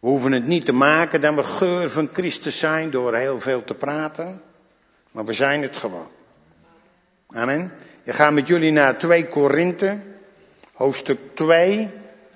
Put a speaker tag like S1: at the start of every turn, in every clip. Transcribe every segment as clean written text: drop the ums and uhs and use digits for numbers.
S1: We hoeven het niet te maken dat we geur van Christus zijn door heel veel te praten. Maar we zijn het gewoon. Amen. Ik ga met jullie naar 2 Korinthe, hoofdstuk 2.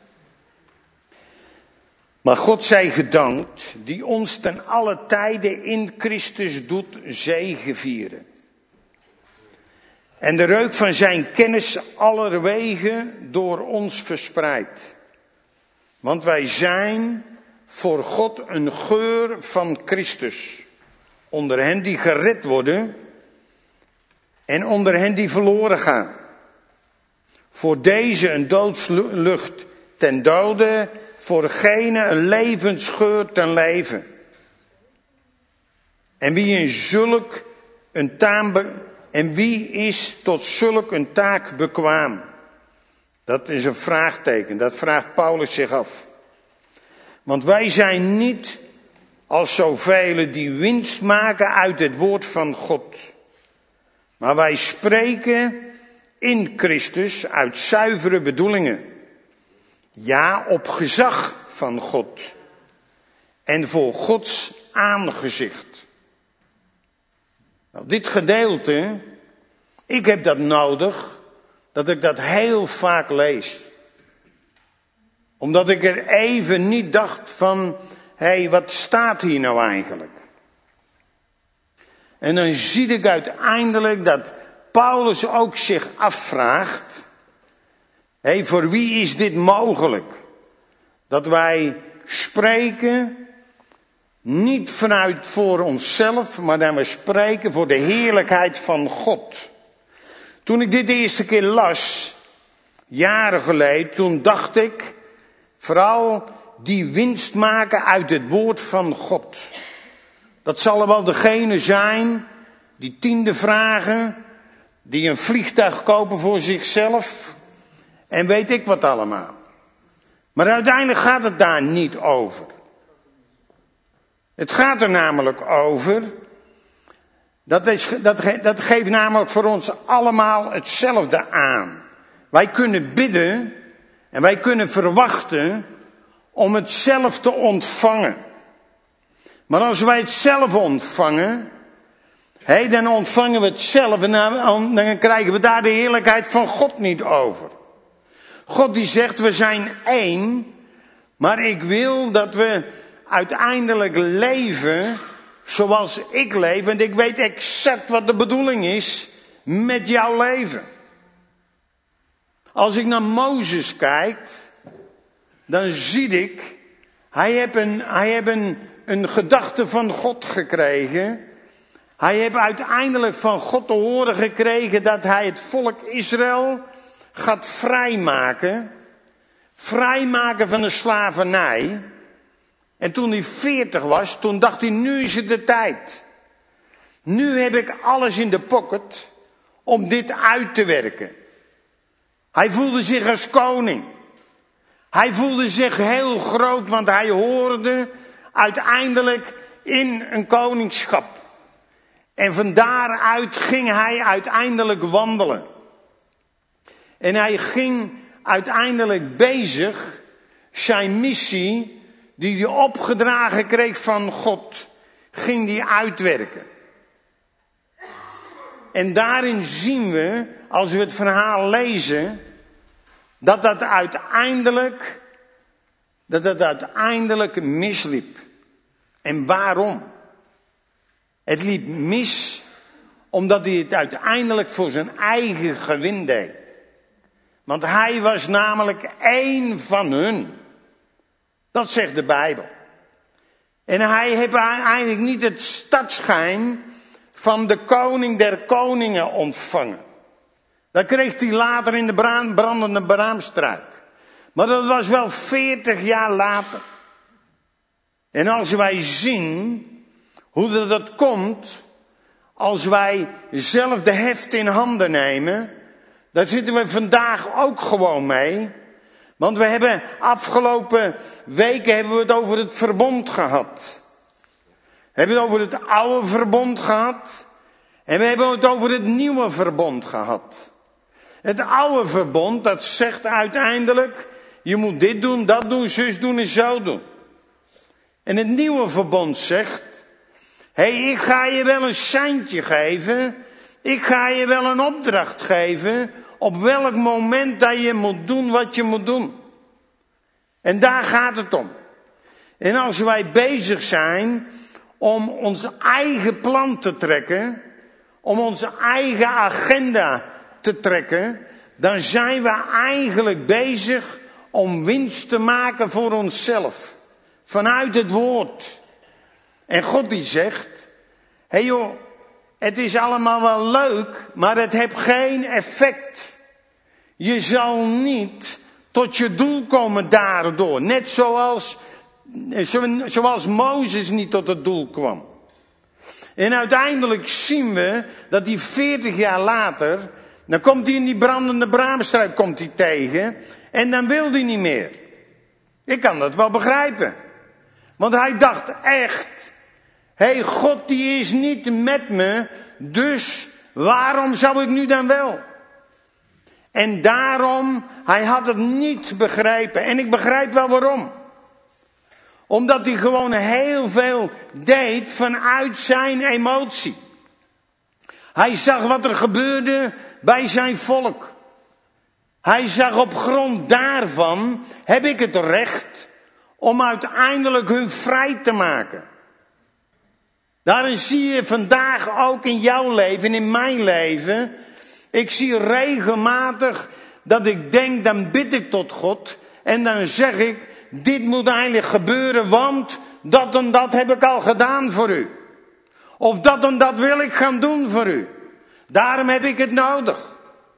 S1: Maar God zij gedankt, die ons ten alle tijde in Christus doet zegevieren. En de reuk van zijn kennis allerwege door ons verspreidt. Want wij zijn voor God een geur van Christus. Onder hen die gered worden en onder hen die verloren gaan. Voor deze een doodslucht ten dode, voor gene een levensgeur ten leven. En wie is tot zulk een taak bekwaam? Dat is een vraagteken, dat vraagt Paulus zich af. Want wij zijn niet als zoveel die winst maken uit het woord van God. Maar wij spreken in Christus uit zuivere bedoelingen. Ja, op gezag van God. En voor Gods aangezicht. Nou, dit gedeelte, ik heb dat nodig, dat ik dat heel vaak lees. Omdat ik er even niet dacht van, hé, wat staat hier nou eigenlijk? En dan zie ik uiteindelijk dat Paulus ook zich afvraagt, hé, voor wie is dit mogelijk? Dat wij spreken, niet vanuit voor onszelf, maar dat we spreken voor de heerlijkheid van God. Toen ik dit de eerste keer las, jaren geleden, toen dacht ik, vooral die winst maken uit het woord van God. Dat zal wel degene zijn die 10e vragen, die een vliegtuig kopen voor zichzelf en weet ik wat allemaal. Maar uiteindelijk gaat het daar niet over. Het gaat er namelijk over, dat geeft namelijk voor ons allemaal hetzelfde aan. Wij kunnen bidden en wij kunnen verwachten om het zelf te ontvangen. Maar als wij het zelf ontvangen, dan ontvangen we het zelf en dan krijgen we daar de heerlijkheid van God niet over. God die zegt, we zijn één, maar ik wil dat we uiteindelijk leven zoals ik leef. En ik weet exact wat de bedoeling is met jouw leven. Als ik naar Mozes kijk, dan zie ik, hij heeft een gedachte van God gekregen. Hij heeft uiteindelijk van God te horen gekregen dat hij het volk Israël gaat vrijmaken. Vrijmaken van de slavernij. En toen hij 40 was, toen dacht hij, nu is het de tijd. Nu heb ik alles in de pocket om dit uit te werken. Hij voelde zich als koning. Hij voelde zich heel groot, want hij hoorde uiteindelijk in een koningschap. En van daaruit ging hij uiteindelijk wandelen. En hij ging uiteindelijk bezig zijn missie, die hij opgedragen kreeg van God, ging hij uitwerken. En daarin zien we, als we het verhaal lezen, dat het uiteindelijk misliep. En waarom? Het liep mis omdat hij het uiteindelijk voor zijn eigen gewin deed. Want hij was namelijk één van hun. Dat zegt de Bijbel. En hij heeft eigenlijk niet het stadschijn van de koning der koningen ontvangen. Dat kreeg hij later in de brandende braamstruik. Maar dat was wel 40 jaar later. En als wij zien hoe dat komt, als wij zelf de heft in handen nemen, daar zitten we vandaag ook gewoon mee. Want we hebben afgelopen weken hebben we het over het verbond gehad. We hebben het over het oude verbond gehad. En we hebben het over het nieuwe verbond gehad. Het oude verbond, dat zegt uiteindelijk, je moet dit doen, dat doen, zus doen en zo doen. En het nieuwe verbond zegt, ik ga je wel een seintje geven. Ik ga je wel een opdracht geven. Op welk moment dat je moet doen wat je moet doen. En daar gaat het om. En als wij bezig zijn om ons eigen plan te trekken, om onze eigen agenda te trekken, dan zijn we eigenlijk bezig om winst te maken voor onszelf. Vanuit het woord. En God die zegt, het is allemaal wel leuk, maar het heeft geen effect. Je zal niet tot je doel komen daardoor. Net zoals Mozes niet tot het doel kwam. En uiteindelijk zien we dat hij 40 jaar later, dan komt hij in die brandende braamstruik tegen. En dan wil hij niet meer. Ik kan dat wel begrijpen. Want hij dacht echt, God die is niet met me, dus waarom zou ik nu dan wel? En daarom, hij had het niet begrepen. En ik begrijp wel waarom. Omdat hij gewoon heel veel deed vanuit zijn emotie. Hij zag wat er gebeurde bij zijn volk. Hij zag op grond daarvan, heb ik het recht om uiteindelijk hun vrij te maken. Daarin zie je vandaag ook in jouw leven, in mijn leven. Ik zie regelmatig dat ik denk, dan bid ik tot God. En dan zeg ik, dit moet eigenlijk gebeuren, want dat en dat heb ik al gedaan voor u. Of dat en dat wil ik gaan doen voor u. Daarom heb ik het nodig.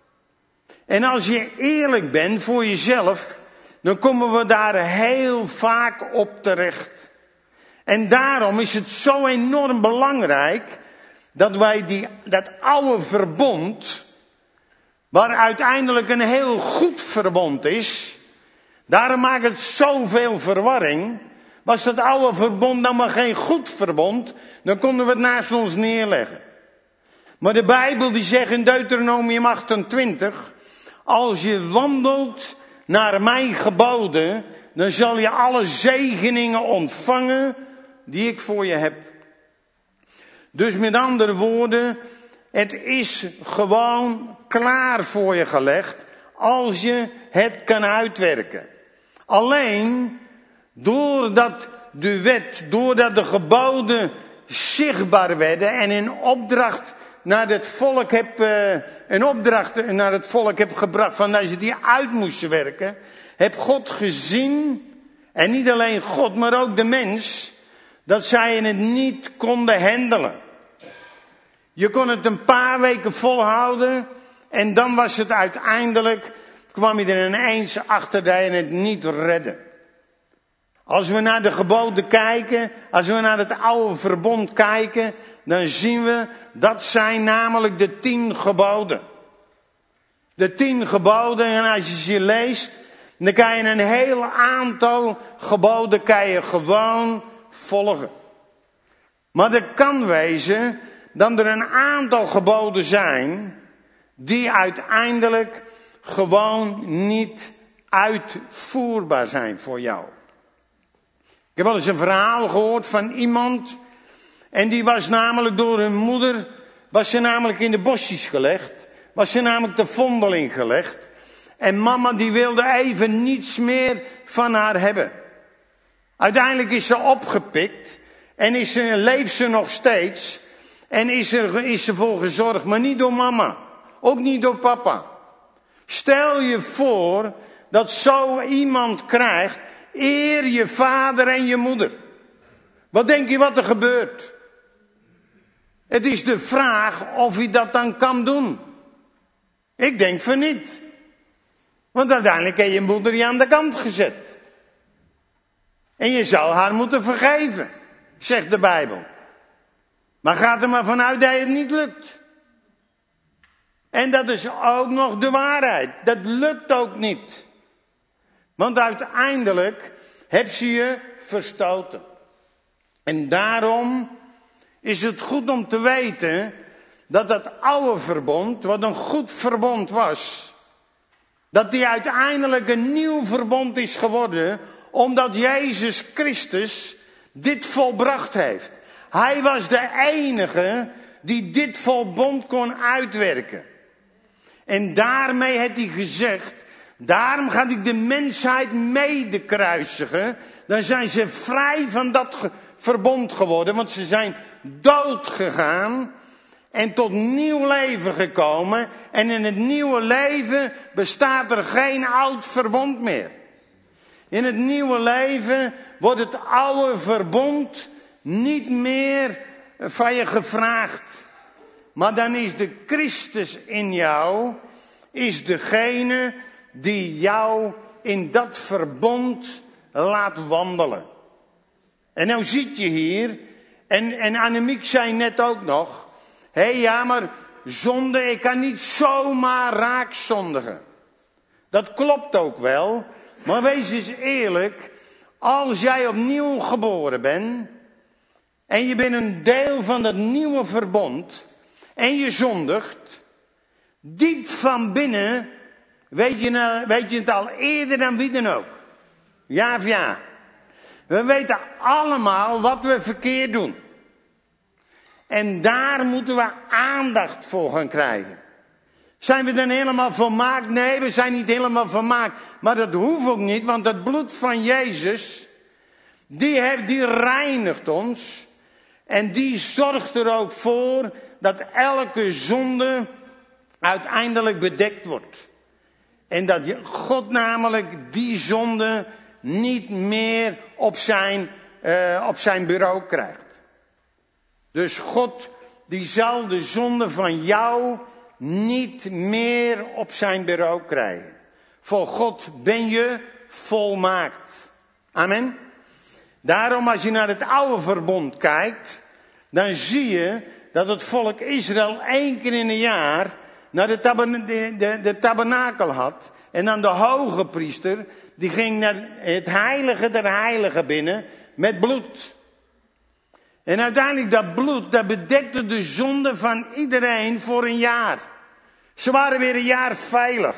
S1: En als je eerlijk bent voor jezelf, dan komen we daar heel vaak op terecht. En daarom is het zo enorm belangrijk dat wij dat oude verbond, waar uiteindelijk een heel goed verbond is, daarom maakt het zoveel verwarring. Was dat oude verbond dan maar geen goed verbond, dan konden we het naast ons neerleggen. Maar de Bijbel die zegt in Deuteronomium 28, als je wandelt naar mijn geboden, dan zal je alle zegeningen ontvangen die ik voor je heb. Dus met andere woorden, het is gewoon klaar voor je gelegd als je het kan uitwerken. Alleen doordat de wet, doordat de geboden zichtbaar werden en een opdracht naar het volk heb gebracht van dat ze die uit moesten werken, heb God gezien, en niet alleen God, maar ook de mens, dat zij het niet konden handelen. Je kon het een paar weken volhouden en dan was het uiteindelijk, kwam je er ineens achter dat je het niet redde. Als we naar de geboden kijken, als we naar het oude verbond kijken, dan zien we, dat zijn namelijk de 10 geboden. De 10 geboden, en als je ze leest, dan kan je een heel aantal geboden gewoon volgen. Maar het kan wezen dat er een aantal geboden zijn die uiteindelijk gewoon niet uitvoerbaar zijn voor jou. Ik heb wel eens een verhaal gehoord van iemand, en die was namelijk door hun moeder, was ze namelijk in de bosjes gelegd, was ze namelijk de vondeling gelegd. En mama die wilde even niets meer van haar hebben. Uiteindelijk is ze opgepikt en leeft ze nog steeds en is ze voor gezorgd, maar niet door mama, ook niet door papa. Stel je voor dat zo iemand krijgt, eer je vader en je moeder. Wat denk je wat er gebeurt? Het is de vraag of je dat dan kan doen. Ik denk van niet. Want uiteindelijk heb je moeder je aan de kant gezet. En je zal haar moeten vergeven, zegt de Bijbel. Maar gaat er maar vanuit dat het niet lukt. En dat is ook nog de waarheid. Dat lukt ook niet. Want uiteindelijk heb ze je verstoten. En daarom is het goed om te weten dat dat oude verbond, wat een goed verbond was, dat die uiteindelijk een nieuw verbond is geworden, omdat Jezus Christus dit volbracht heeft. Hij was de enige die dit verbond kon uitwerken. En daarmee heeft hij gezegd, daarom ga ik de mensheid mede kruisigen. Dan zijn ze vrij van dat verbond geworden, want ze zijn dood gegaan en tot nieuw leven gekomen. En in het nieuwe leven bestaat er geen oud verbond meer. In het nieuwe leven wordt het oude verbond niet meer van je gevraagd. Maar dan is de Christus in jou, is degene die jou in dat verbond laat wandelen. En nou zit je hier, en Annemiek zei net ook nog, ja, maar zonde, ik kan niet zomaar raakzondigen. Dat klopt ook wel, maar wees eens eerlijk, als jij opnieuw geboren bent, en je bent een deel van dat nieuwe verbond, en je zondigt, diep van binnen, weet je het al eerder dan wie dan ook. Ja of ja? We weten allemaal wat we verkeerd doen. En daar moeten we aandacht voor gaan krijgen. Zijn we dan helemaal volmaakt? Nee, we zijn niet helemaal volmaakt. Maar dat hoeft ook niet, want het bloed van Jezus, die reinigt ons. En die zorgt er ook voor dat elke zonde uiteindelijk bedekt wordt. En dat God namelijk die zonde niet meer op zijn bureau krijgt. Dus God die zal de zonde van jou niet meer op zijn bureau krijgen. Voor God ben je volmaakt. Amen. Daarom als je naar het oude verbond kijkt, dan zie je dat het volk Israël 1 keer in een jaar naar de tabernakel had. En dan de hoge priester, die ging naar het heilige der heiligen binnen met bloed. En uiteindelijk dat bloed, dat bedekte de zonde van iedereen voor een jaar. Ze waren weer een jaar veilig.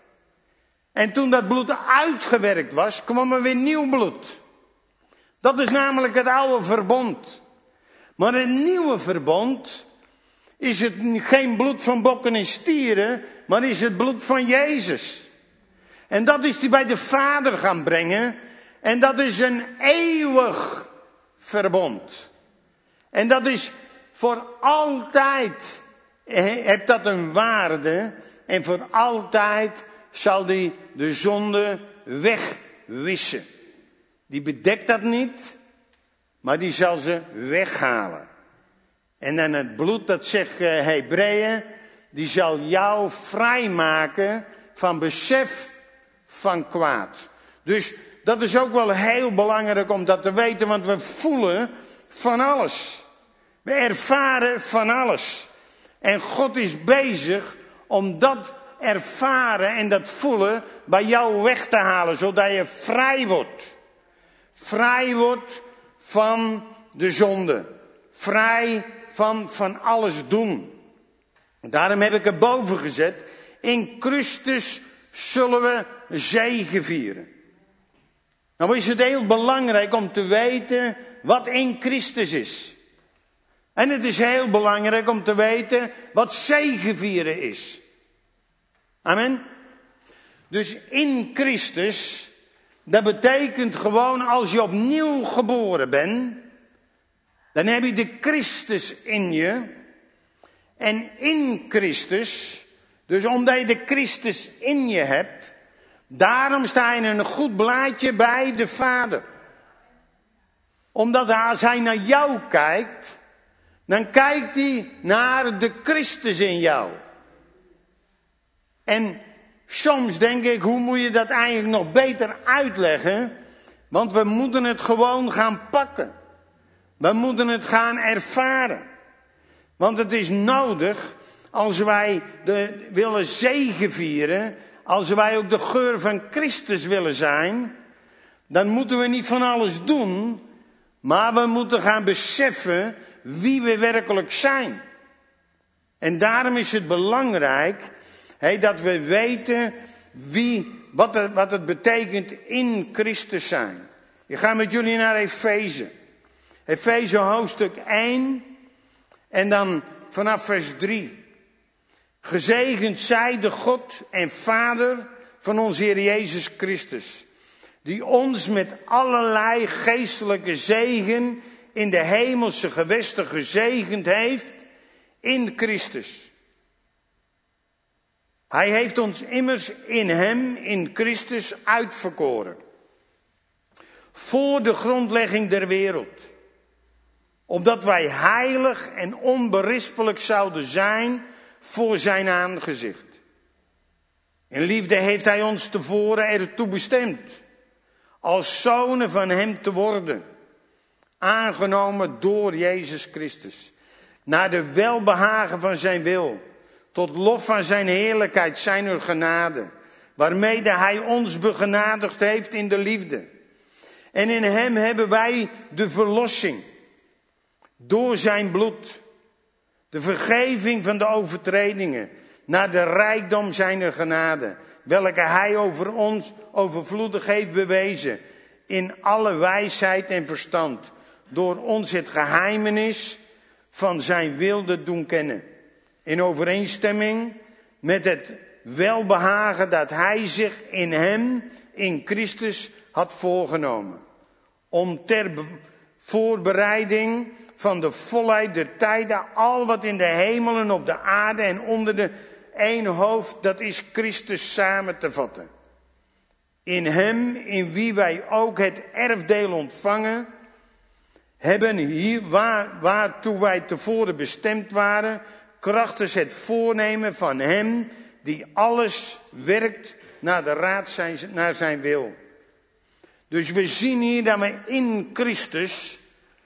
S1: En toen dat bloed uitgewerkt was, kwam er weer nieuw bloed. Dat is namelijk het oude verbond. Maar het nieuwe verbond is het geen bloed van bokken en stieren, maar is het bloed van Jezus. En dat is hij bij de Vader gaan brengen. En dat is een eeuwig verbond. En dat is voor altijd, heeft dat een waarde. En voor altijd zal die de zonde wegwissen. Die bedekt dat niet, maar die zal ze weghalen. En dan het bloed, dat zegt Hebreeën, die zal jou vrijmaken van besef van kwaad. Dus dat is ook wel heel belangrijk om dat te weten, want we voelen van alles. We ervaren van alles. En God is bezig om dat ervaren en dat voelen bij jou weg te halen, zodat je vrij wordt. Vrij wordt van de zonde. Vrij van alles doen. Daarom heb ik erboven gezet, in Christus zullen we zegevieren. Nou is het heel belangrijk om te weten wat in Christus is. En het is heel belangrijk om te weten wat zegevieren is. Amen. Dus in Christus, dat betekent gewoon als je opnieuw geboren bent, dan heb je de Christus in je. En in Christus, dus omdat je de Christus in je hebt, daarom sta je in een goed blaadje bij de Vader. Omdat als hij naar jou kijkt, dan kijkt hij naar de Christus in jou. En soms denk ik, hoe moet je dat eigenlijk nog beter uitleggen? Want we moeten het gewoon gaan pakken. We moeten het gaan ervaren. Want het is nodig, als wij willen zegevieren, als wij ook de geur van Christus willen zijn, dan moeten we niet van alles doen, maar we moeten gaan beseffen wie we werkelijk zijn. En daarom is het belangrijk dat we weten wat het betekent in Christus zijn. Ik ga met jullie naar Efeze. Efeze hoofdstuk 1 en dan vanaf vers 3. Gezegend zij de God en Vader van onze Heer Jezus Christus, die ons met allerlei geestelijke zegen in de hemelse gewesten gezegend heeft in Christus. Hij heeft ons immers in hem, in Christus, uitverkoren. Voor de grondlegging der wereld. Opdat wij heilig en onberispelijk zouden zijn voor zijn aangezicht. In liefde heeft hij ons tevoren ertoe bestemd. Als zonen van hem te worden. Aangenomen door Jezus Christus. Naar de welbehagen van zijn wil. Tot lof van zijn heerlijkheid, zijn genade. Waarmede hij ons begenadigd heeft in de liefde. En in hem hebben wij de verlossing. Door zijn bloed. De vergeving van de overtredingen. Naar de rijkdom zijner genade. Welke hij over ons overvloedig heeft bewezen. In alle wijsheid en verstand. Door ons het geheimenis van zijn wilde doen kennen. In overeenstemming met het welbehagen dat hij zich in hem, in Christus, had voorgenomen. Om ter voorbereiding van de volheid der tijden al wat in de hemelen, op de aarde en onder de één hoofd, dat is Christus, samen te vatten. In hem, in wie wij ook het erfdeel ontvangen, hebben hier waartoe wij tevoren bestemd waren, krachtens het voornemen van hem die alles werkt naar de raad naar zijn wil. Dus we zien hier dat we in Christus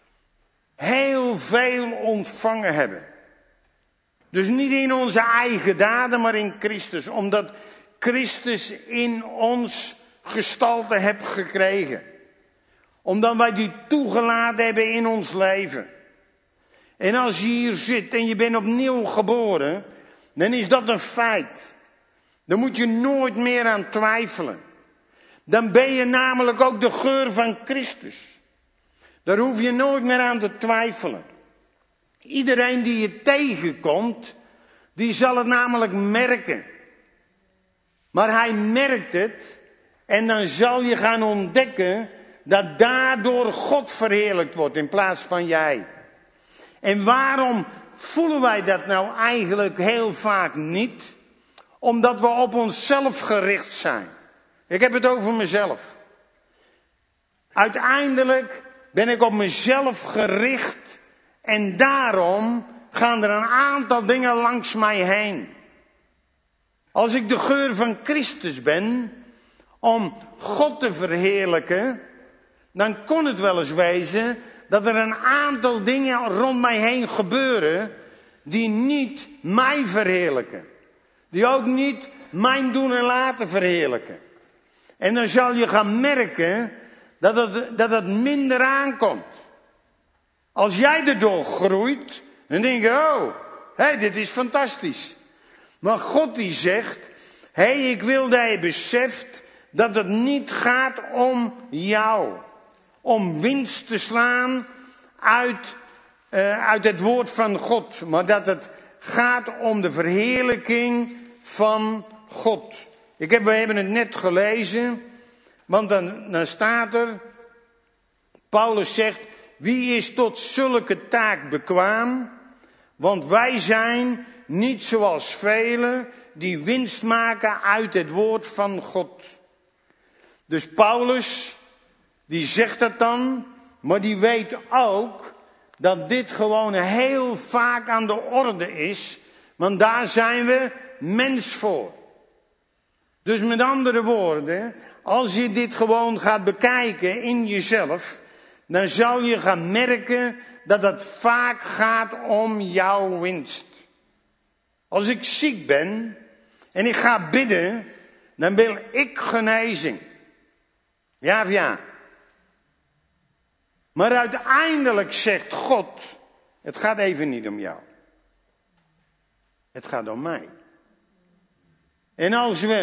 S1: heel veel ontvangen hebben. Dus niet in onze eigen daden, maar in Christus. Omdat Christus in ons gestalte heeft gekregen. Omdat wij die toegelaten hebben in ons leven. En als je hier zit en je bent opnieuw geboren, dan is dat een feit. Daar moet je nooit meer aan twijfelen. Dan ben je namelijk ook de geur van Christus. Daar hoef je nooit meer aan te twijfelen. Iedereen die je tegenkomt, die zal het namelijk merken. Maar hij merkt het en dan zal je gaan ontdekken dat daardoor God verheerlijkt wordt in plaats van jij. En waarom voelen wij dat nou eigenlijk heel vaak niet? Omdat we op onszelf gericht zijn. Ik heb het over mezelf. Uiteindelijk ben ik op mezelf gericht en daarom gaan er een aantal dingen langs mij heen. Als ik de geur van Christus ben, om God te verheerlijken, dan kon het wel eens wezen dat er een aantal dingen rond mij heen gebeuren die niet mij verheerlijken. Die ook niet mijn doen en laten verheerlijken. En dan zal je gaan merken dat het minder aankomt. Als jij erdoor groeit, dan denk je, dit is fantastisch. Maar God die zegt, ik wil dat je beseft dat het niet gaat om jou. Om winst te slaan uit het woord van God. Maar dat het gaat om de verheerlijking van God. We hebben het net gelezen. Want dan staat er, Paulus zegt, wie is tot zulke taak bekwaam? Want wij zijn niet zoals velen die winst maken uit het woord van God. Dus Paulus, die zegt dat dan, maar die weet ook dat dit gewoon heel vaak aan de orde is. Want daar zijn we mens voor. Dus met andere woorden, als je dit gewoon gaat bekijken in jezelf, dan zal je gaan merken dat het vaak gaat om jouw winst. Als ik ziek ben en ik ga bidden, dan wil ik genezing. Ja of ja? Maar uiteindelijk zegt God, het gaat even niet om jou. Het gaat om mij. En als we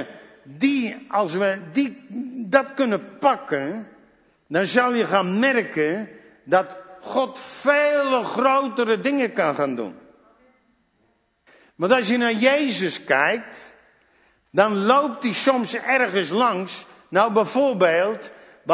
S1: dat kunnen pakken, dan zal je gaan merken dat God vele grotere dingen kan gaan doen. Want als je naar Jezus kijkt, dan loopt hij soms ergens langs. Nou, bijvoorbeeld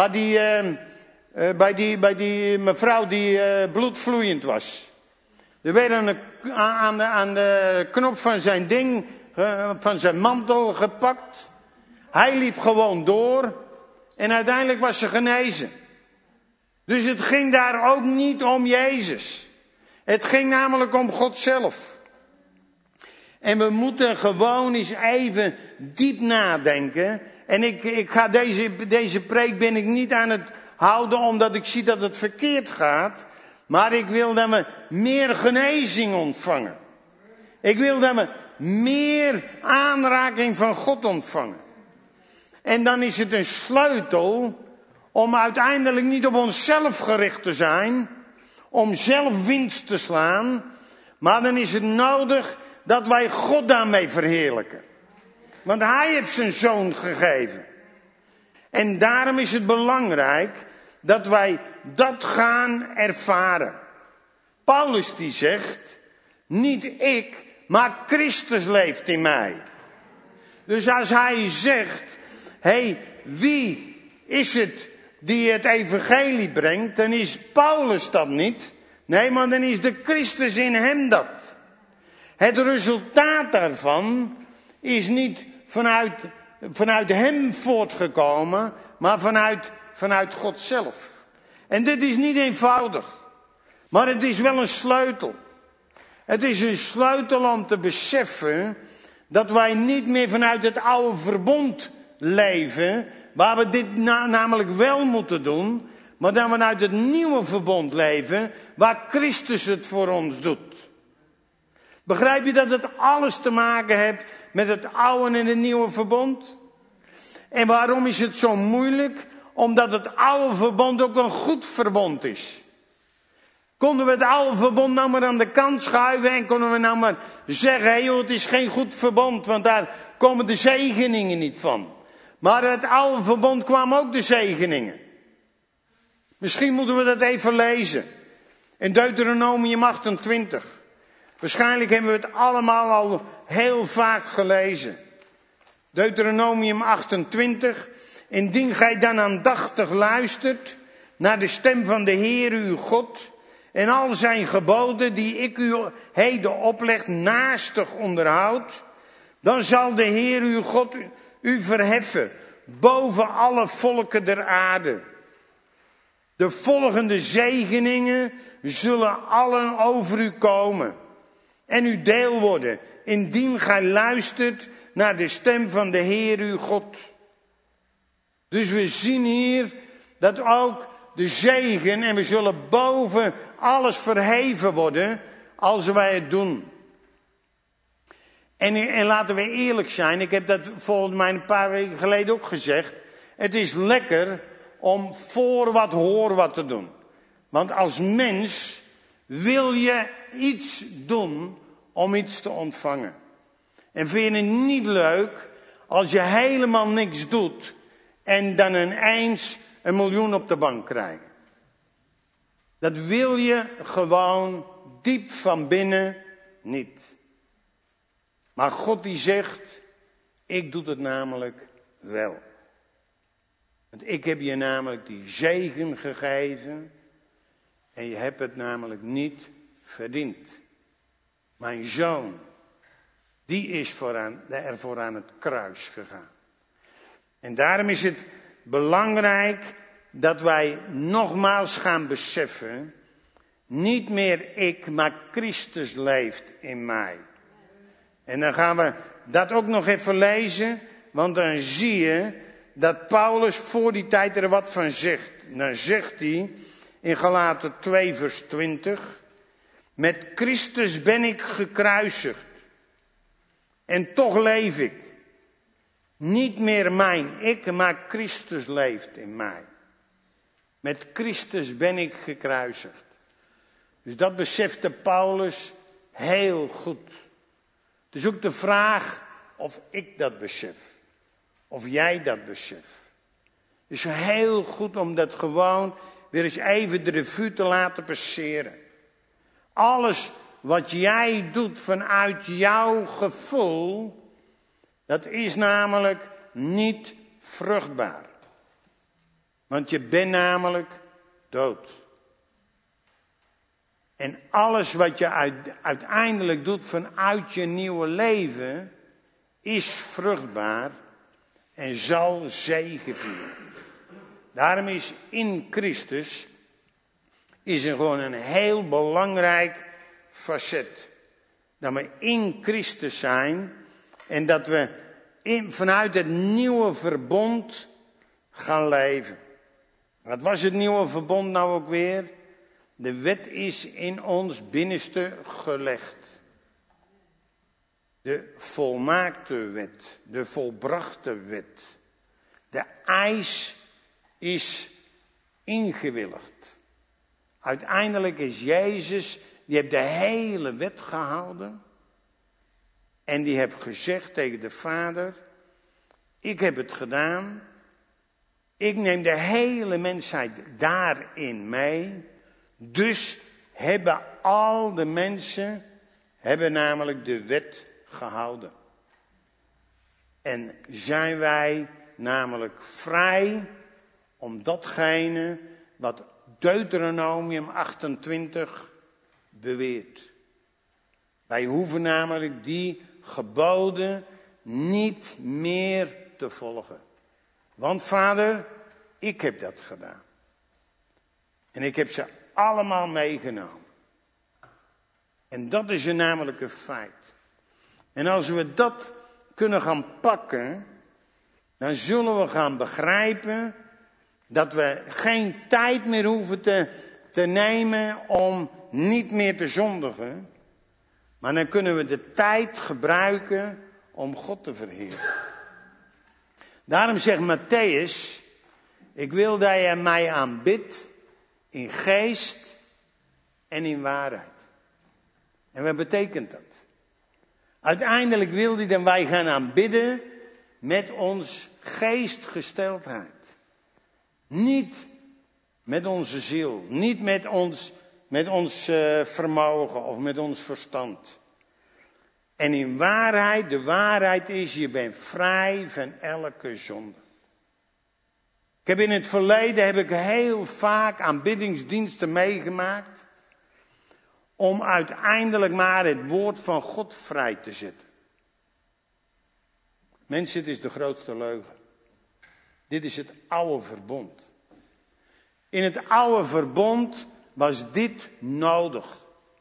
S1: bij die mevrouw die bloedvloeiend was. Er werd aan de knop van zijn ding, van zijn mantel gepakt. Hij liep gewoon door en uiteindelijk was ze genezen. Dus het ging daar ook niet om Jezus. Het ging namelijk om God zelf. En we moeten gewoon eens even diep nadenken. En ik ga deze preek ben ik niet aan het houden omdat ik zie dat het verkeerd gaat. Maar ik wil dat we meer genezing ontvangen. Ik wil dat we meer aanraking van God ontvangen. En dan is het een sleutel om uiteindelijk niet op onszelf gericht te zijn. Om zelf winst te slaan. Maar dan is het nodig dat wij God daarmee verheerlijken. Want hij heeft zijn zoon gegeven. En daarom is het belangrijk dat wij dat gaan ervaren. Paulus die zegt, niet ik, maar Christus leeft in mij. Dus als hij zegt, wie is het die het evangelie brengt, dan is Paulus dat niet. Nee, maar dan is de Christus in hem dat. Het resultaat daarvan is niet vanuit hem voortgekomen, maar vanuit God zelf. En dit is niet eenvoudig, maar het is wel een sleutel. Het is een sleutel om te beseffen dat wij niet meer vanuit het oude verbond leven, waar we dit namelijk wel moeten doen, maar dat we vanuit het nieuwe verbond leven, waar Christus het voor ons doet. Begrijp je dat het alles te maken heeft met het oude en het nieuwe verbond? En waarom is het zo moeilijk? Omdat het oude verbond ook een goed verbond is. Konden we het oude verbond nou maar aan de kant schuiven en konden we nou maar zeggen, het is geen goed verbond, want daar komen de zegeningen niet van. Maar uit het oude verbond kwamen ook de zegeningen. Misschien moeten we dat even lezen. In Deuteronomium 28. Waarschijnlijk hebben we het allemaal al heel vaak gelezen. Deuteronomium 28. Indien gij dan aandachtig luistert naar de stem van de Heer uw God en al zijn geboden die ik u heden opleg naastig onderhoudt, dan zal de Heer uw God u verheffen boven alle volken der aarde. De volgende zegeningen zullen allen over u komen en uw deel worden, indien gij luistert naar de stem van de Heer uw God. Dus we zien hier dat ook de zegen, en we zullen boven alles verheven worden als wij het doen. En laten we eerlijk zijn, ik heb dat volgens mij een paar weken geleden ook gezegd. Het is lekker om voor wat hoor wat te doen. Want als mens wil je iets doen om iets te ontvangen. En vind je het niet leuk als je helemaal niks doet en dan ineens 1 miljoen op de bank krijgt. Dat wil je gewoon diep van binnen niet. Maar God die zegt, ik doe het namelijk wel. Want ik heb je namelijk die zegen gegeven en je hebt het namelijk niet verdiend. Mijn zoon, die is ervoor aan het kruis gegaan. En daarom is het belangrijk dat wij nogmaals gaan beseffen, niet meer ik, maar Christus leeft in mij. En dan gaan we dat ook nog even lezen, want dan zie je dat Paulus voor die tijd er wat van zegt. Dan zegt hij in Galaten 2 vers 20, met Christus ben ik gekruisigd en toch leef ik. Niet meer mijn ik, maar Christus leeft in mij. Met Christus ben ik gekruisigd. Dus dat besefte Paulus heel goed. Het is ook de vraag of ik dat besef. Of jij dat beseft. Het is heel goed om dat gewoon weer eens even de revue te laten passeren. Alles wat jij doet vanuit jouw gevoel, dat is namelijk niet vruchtbaar. Want je bent namelijk dood. En alles wat je uiteindelijk doet vanuit je nieuwe leven, is vruchtbaar en zal zegevieren. Daarom is in Christus is er gewoon een heel belangrijk facet. Dat we in Christus zijn en dat we vanuit het nieuwe verbond gaan leven. Wat was het nieuwe verbond nou ook weer? De wet is in ons binnenste gelegd. De volmaakte wet, de volbrachte wet. De eis is ingewilligd. Uiteindelijk is Jezus, die heeft de hele wet gehouden. En die heeft gezegd tegen de Vader, ik heb het gedaan. Ik neem de hele mensheid daarin mee. Dus hebben al de mensen, hebben namelijk de wet gehouden. En zijn wij namelijk vrij om datgene wat Deuteronomium 28 beweert. Wij hoeven namelijk die geboden niet meer te volgen. Want Vader, ik heb dat gedaan. En ik heb ze allemaal meegenomen. En dat is er namelijk een feit. En als we dat kunnen gaan pakken, dan zullen we gaan begrijpen dat we geen tijd meer hoeven te nemen om niet meer te zondigen. Maar dan kunnen we de tijd gebruiken om God te verheerlijken. Daarom zegt Matthäus, ik wil dat je mij aanbidt in geest en in waarheid. En wat betekent dat? Uiteindelijk wil hij dat wij gaan aanbidden met ons geestgesteldheid. Niet met onze ziel, niet met ons vermogen of met ons verstand. En in waarheid, de waarheid is, je bent vrij van elke zonde. In het verleden heb ik heel vaak aanbiddingsdiensten meegemaakt om uiteindelijk maar het woord van God vrij te zetten. Mensen, het is de grootste leugen. Dit is het oude verbond. In het oude verbond was dit nodig.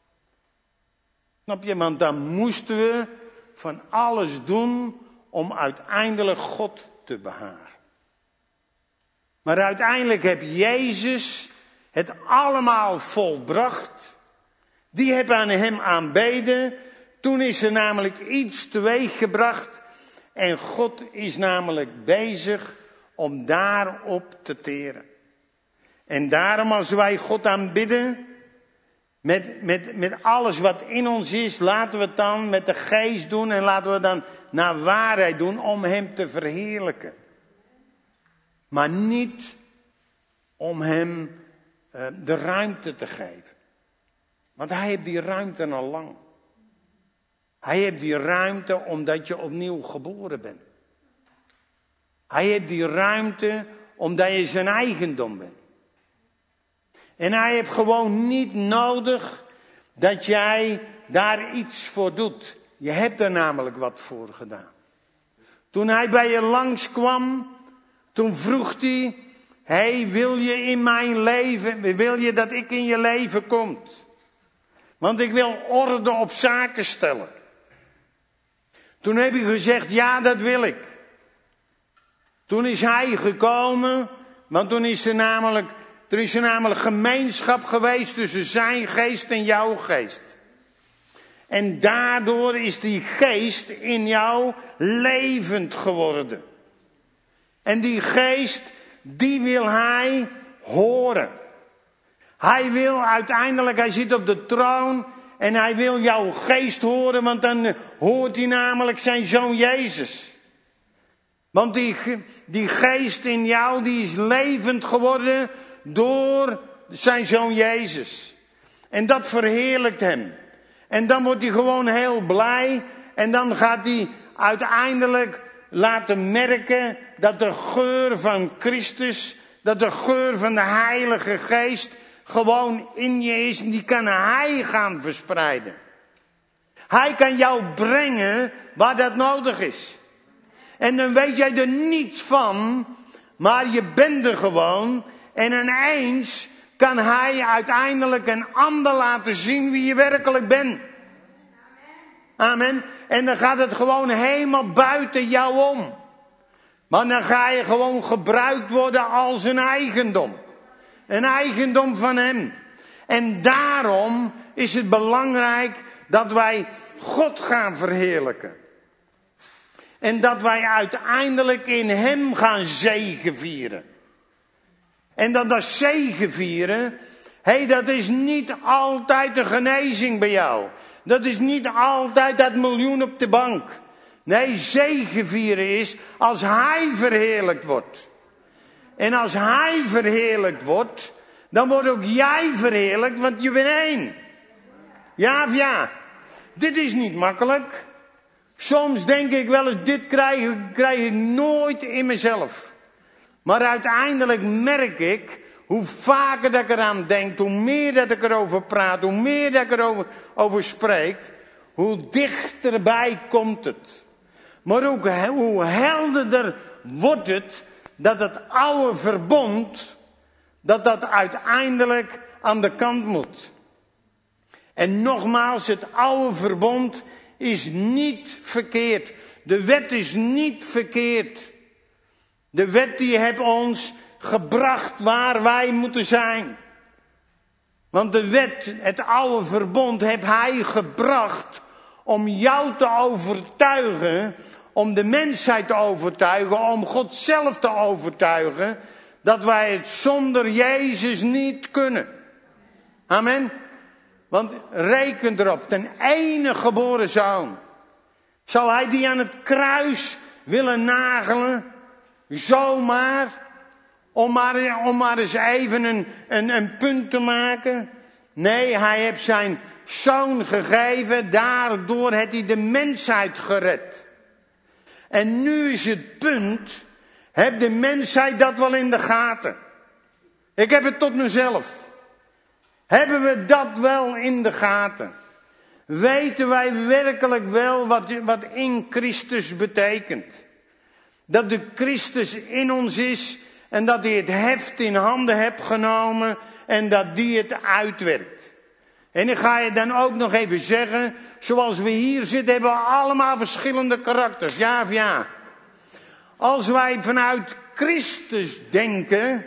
S1: Snap je? Want dan moesten we van alles doen om uiteindelijk God te behagen. Maar uiteindelijk heb Jezus het allemaal volbracht. Die hebben aan hem aanbeden. Toen is er namelijk iets teweeggebracht. En God is namelijk bezig om daarop te teren. En daarom als wij God aanbidden, met alles wat in ons is, laten we het dan met de geest doen en laten we het dan naar waarheid doen om hem te verheerlijken. Maar niet om hem de ruimte te geven. Want hij heeft die ruimte al lang. Hij heeft die ruimte omdat je opnieuw geboren bent. Hij heeft die ruimte omdat je zijn eigendom bent. En hij heeft gewoon niet nodig dat jij daar iets voor doet. Je hebt er namelijk wat voor gedaan. Toen hij bij je langskwam, toen vroeg hij, hey, wil je in mijn leven, wil je dat ik in je leven kom? Want ik wil orde op zaken stellen. Toen heb je gezegd, ja, dat wil ik. Toen is hij gekomen, want toen is er namelijk gemeenschap geweest tussen zijn geest en jouw geest. En daardoor is die geest in jou levend geworden. En die geest, die wil hij horen. Hij wil uiteindelijk, hij zit op de troon en hij wil jouw geest horen, want dan hoort hij namelijk zijn zoon Jezus. Want die geest in jou, die is levend geworden door zijn zoon Jezus. En dat verheerlijkt hem. En dan wordt hij gewoon heel blij. En dan gaat hij uiteindelijk laten merken dat de geur van Christus, dat de geur van de Heilige Geest gewoon in je is. En die kan hij gaan verspreiden. Hij kan jou brengen waar dat nodig is. En dan weet jij er niets van, maar je bent er gewoon. En ineens kan hij uiteindelijk een ander laten zien wie je werkelijk bent. Amen. En dan gaat het gewoon helemaal buiten jou om. Maar dan ga je gewoon gebruikt worden als een eigendom. Een eigendom van hem. En daarom is het belangrijk dat wij God gaan verheerlijken. En dat wij uiteindelijk in hem gaan zegevieren. En dat zegevieren, dat is niet altijd de genezing bij jou. Dat is niet altijd dat miljoen op de bank. Nee, zegevieren is als hij verheerlijkt wordt. En als hij verheerlijkt wordt, dan wordt ook jij verheerlijkt, want je bent één. Ja of ja? Dit is niet makkelijk. Soms denk ik wel eens, dit krijg ik nooit in mezelf. Maar uiteindelijk merk ik, hoe vaker dat ik eraan denk, hoe meer dat ik erover praat, hoe meer dat ik erover spreek, hoe dichterbij komt het. Maar ook hoe helderder wordt het, dat het oude verbond, dat uiteindelijk aan de kant moet. En nogmaals, het oude verbond is niet verkeerd. De wet is niet verkeerd. De wet die heeft ons gebracht waar wij moeten zijn. Want de wet, het oude verbond, heeft hij gebracht om jou te overtuigen, om de mensheid te overtuigen, om God zelf te overtuigen, dat wij het zonder Jezus niet kunnen. Amen. Want reken erop, ten enige geboren zoon. Zou hij die aan het kruis willen nagelen? Zomaar? Om maar eens even een punt te maken? Nee, hij heeft zijn zoon gegeven. Daardoor heeft hij de mensheid gered. En nu is het punt. Heb de mensheid dat wel in de gaten? Ik heb het tot mezelf. Hebben we dat wel in de gaten? Weten wij werkelijk wel wat in Christus betekent? Dat de Christus in ons is en dat hij het heft in handen heeft genomen en dat die het uitwerkt. En ik ga je dan ook nog even zeggen, zoals we hier zitten hebben we allemaal verschillende karakters, ja of ja. Als wij vanuit Christus denken,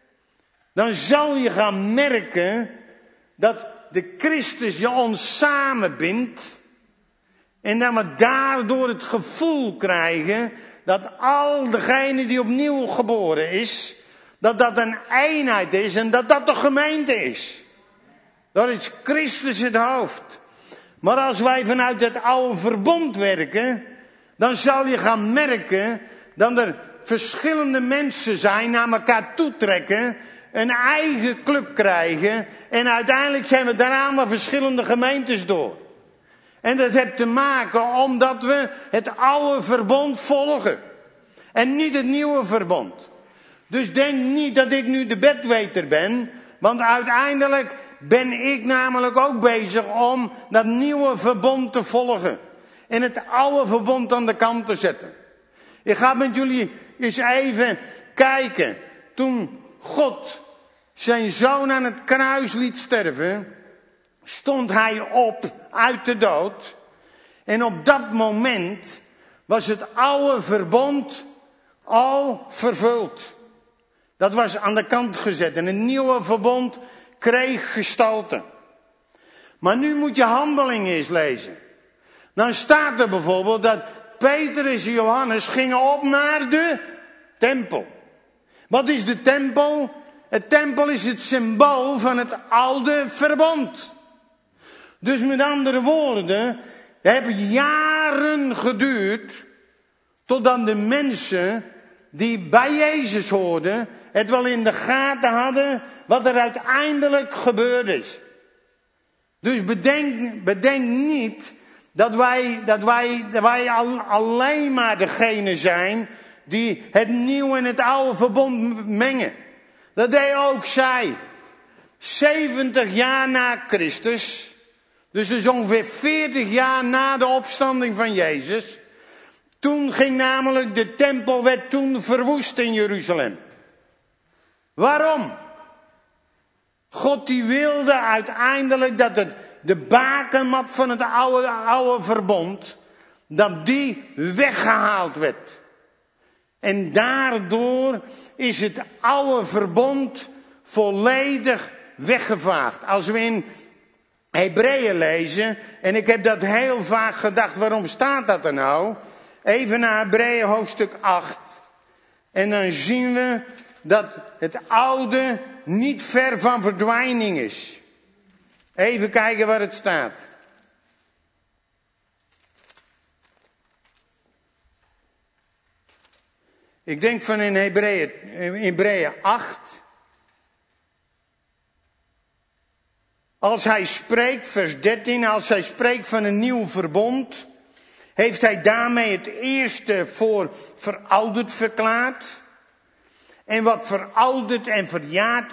S1: dan zal je gaan merken dat de Christus je ons samenbindt. En dat we daardoor het gevoel krijgen dat al degene die opnieuw geboren is, dat een eenheid is en dat de gemeente is. Dat is Christus het hoofd. Maar als wij vanuit het oude verbond werken, dan zal je gaan merken dat er verschillende mensen zijn, naar elkaar toetrekken, een eigen club krijgen en uiteindelijk zijn we daarna maar verschillende gemeentes door. En dat heeft te maken omdat we het oude verbond volgen en niet het nieuwe verbond. Dus denk niet dat ik nu de bedweter ben, want uiteindelijk ben ik namelijk ook bezig om dat nieuwe verbond te volgen en het oude verbond aan de kant te zetten. Ik ga met jullie eens even kijken. Toen God zijn zoon aan het kruis liet sterven, stond hij op uit de dood. En op dat moment was het oude verbond al vervuld. Dat was aan de kant gezet en een nieuwe verbond kreeg gestalte. Maar nu moet je Handelingen eens lezen. Dan staat er bijvoorbeeld dat Petrus en Johannes gingen op naar de tempel. Wat is de tempel? Het tempel is het symbool van het oude verbond. Dus met andere woorden, het heeft jaren geduurd totdat de mensen die bij Jezus hoorden het wel in de gaten hadden wat er uiteindelijk gebeurd is. Dus bedenk niet dat wij alleen maar degene zijn die het nieuwe en het oude verbond mengen. Dat deed ook zij. 70 jaar na Christus, dus ongeveer 40 jaar na de opstanding van Jezus. Toen ging namelijk de tempel, werd toen verwoest in Jeruzalem. Waarom? God die wilde uiteindelijk dat de bakermat van het oude verbond, dat die weggehaald werd. En daardoor is het oude verbond volledig weggevaagd. Als we in Hebreeën lezen, en ik heb dat heel vaak gedacht, waarom staat dat er nou? Even naar Hebreeën hoofdstuk 8. En dan zien we dat het oude niet ver van verdwijning is. Even kijken waar het staat. Ik denk van in Hebreeën 8. Als hij spreekt, vers 13, als hij spreekt van een nieuw verbond, heeft hij daarmee het eerste voor verouderd verklaard. En wat verouderd en verjaard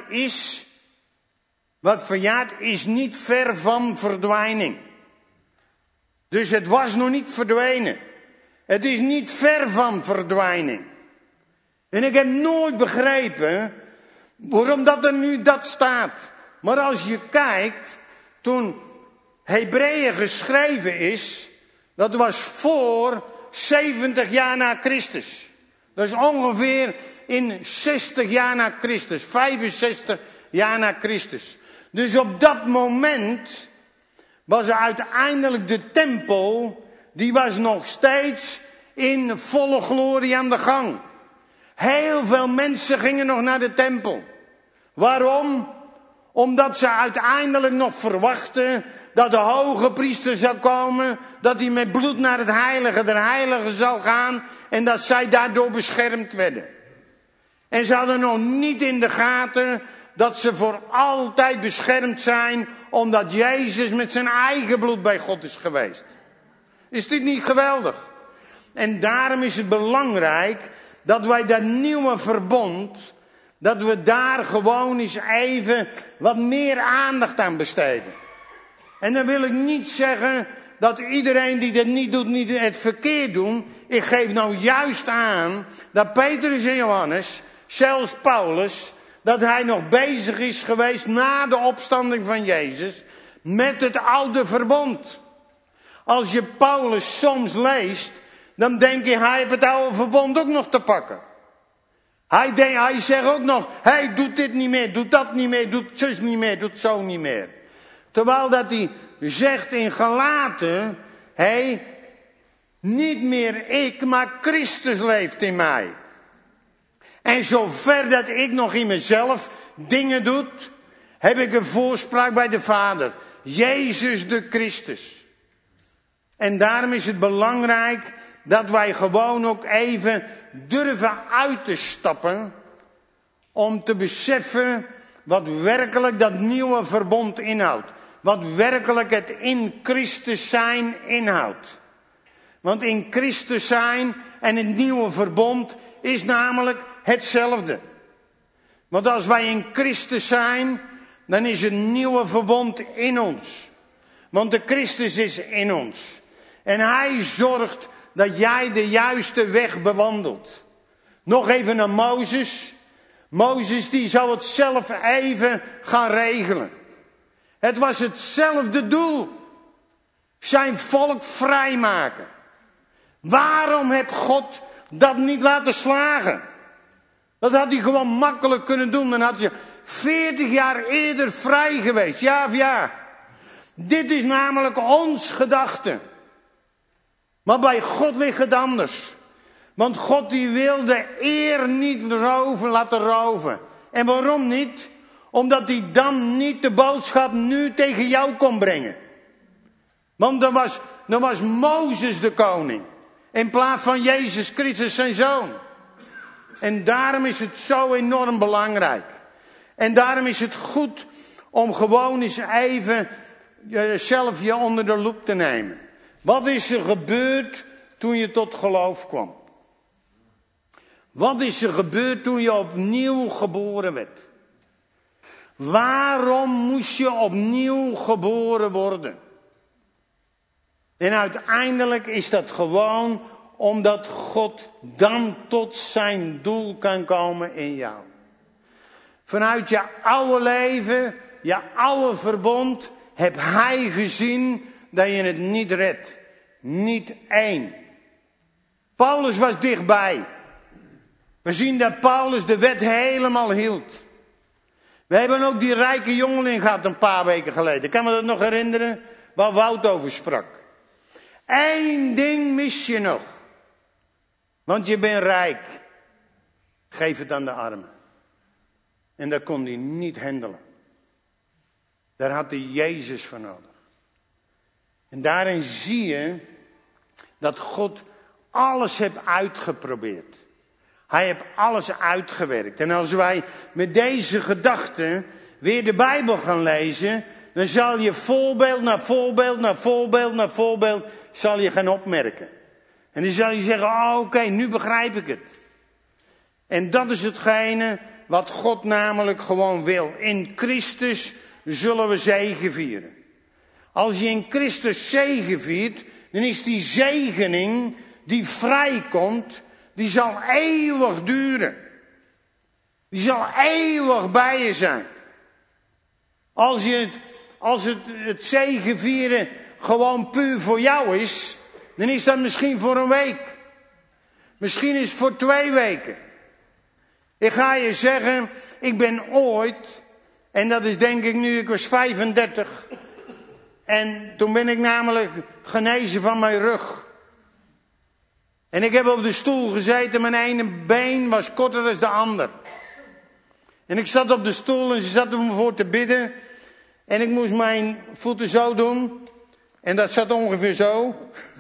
S1: is niet ver van verdwijning. Dus het was nog niet verdwenen. Het is niet ver van verdwijning. En ik heb nooit begrepen waarom dat er nu dat staat. Maar als je kijkt, toen Hebreeën geschreven is, dat was voor 70 jaar na Christus. Dat is ongeveer in 60 jaar na Christus, 65 jaar na Christus. Dus op dat moment was er uiteindelijk de tempel, die was nog steeds in volle glorie aan de gang. Heel veel mensen gingen nog naar de tempel. Waarom? Omdat ze uiteindelijk nog verwachten dat de hoge priester zou komen, dat hij met bloed naar het heilige der heiligen zal gaan en dat zij daardoor beschermd werden. En ze hadden nog niet in de gaten dat ze voor altijd beschermd zijn, omdat Jezus met zijn eigen bloed bij God is geweest. Is dit niet geweldig? En daarom is het belangrijk dat wij dat nieuwe verbond, dat we daar gewoon eens even wat meer aandacht aan besteden. En dan wil ik niet zeggen dat iedereen die dat niet doet, niet het verkeerd doen. Ik geef nou juist aan dat Petrus en Johannes, zelfs Paulus, dat hij nog bezig is geweest na de opstanding van Jezus met het oude verbond. Als je Paulus soms leest, dan denk je, hij heeft het oude verbond ook nog te pakken. Hij zegt ook nog, hij doet dit niet meer, doet dat niet meer, doet zus niet meer, doet zo niet meer. Terwijl dat hij zegt in Galaten, niet meer ik, maar Christus leeft in mij. En zover dat ik nog in mezelf dingen doe, heb ik een voorspraak bij de Vader. Jezus de Christus. En daarom is het belangrijk dat wij gewoon ook even durven uit te stappen om te beseffen wat werkelijk dat nieuwe verbond inhoudt. Wat werkelijk het in Christus zijn inhoudt. Want in Christus zijn en het nieuwe verbond is namelijk hetzelfde. Want als wij in Christus zijn, dan is het nieuwe verbond in ons. Want de Christus is in ons. En hij zorgt dat jij de juiste weg bewandelt. Nog even naar Mozes. Mozes die zou het zelf even gaan regelen. Het was hetzelfde doel. Zijn volk vrijmaken. Waarom heeft God dat niet laten slagen? Dat had hij gewoon makkelijk kunnen doen. Dan had je 40 jaar eerder vrij geweest. Ja of ja? Dit is namelijk ons gedachte. Maar bij God ligt het anders. Want God die wil de eer niet laten roven. En waarom niet? Omdat hij dan niet de boodschap nu tegen jou kon brengen. Want dan was Mozes de koning. In plaats van Jezus Christus zijn zoon. En daarom is het zo enorm belangrijk. En daarom is het goed om gewoon eens even jezelf je onder de loep te nemen. Wat is er gebeurd toen je tot geloof kwam? Wat is er gebeurd toen je opnieuw geboren werd? Waarom moest je opnieuw geboren worden? En uiteindelijk is dat gewoon omdat God dan tot zijn doel kan komen in jou. Vanuit je oude leven, je oude verbond, heb hij gezien dat je het niet redt. Niet één. Paulus was dichtbij. We zien dat Paulus de wet helemaal hield. We hebben ook die rijke jongeling gehad een paar weken geleden. Kan me dat nog herinneren? Waar Wout over sprak. Eén ding mis je nog. Want je bent rijk. Geef het aan de armen. En dat kon hij niet handelen. Daar had hij Jezus voor nodig. En daarin zie je dat God alles heeft uitgeprobeerd. Hij heeft alles uitgewerkt. En als wij met deze gedachten weer de Bijbel gaan lezen, dan zal je voorbeeld na voorbeeld na voorbeeld na voorbeeld zal je gaan opmerken. En dan zal je zeggen, oké, nu begrijp ik het. En dat is hetgene wat God namelijk gewoon wil. In Christus zullen we zegevieren. Als je in Christus zegeviert, dan is die zegening die vrijkomt, die zal eeuwig duren. Die zal eeuwig bij je zijn. Als het zegevieren gewoon puur voor jou is, dan is dat misschien voor een week. Misschien is het voor 2 weken. Ik ga je zeggen, ik ben ooit, en dat is denk ik nu, ik was 35. En toen ben ik namelijk genezen van mijn rug. En ik heb op de stoel gezeten, mijn ene been was korter dan de ander. En ik zat op de stoel en ze zat er me voor te bidden. En ik moest mijn voeten zo doen. En dat zat ongeveer zo.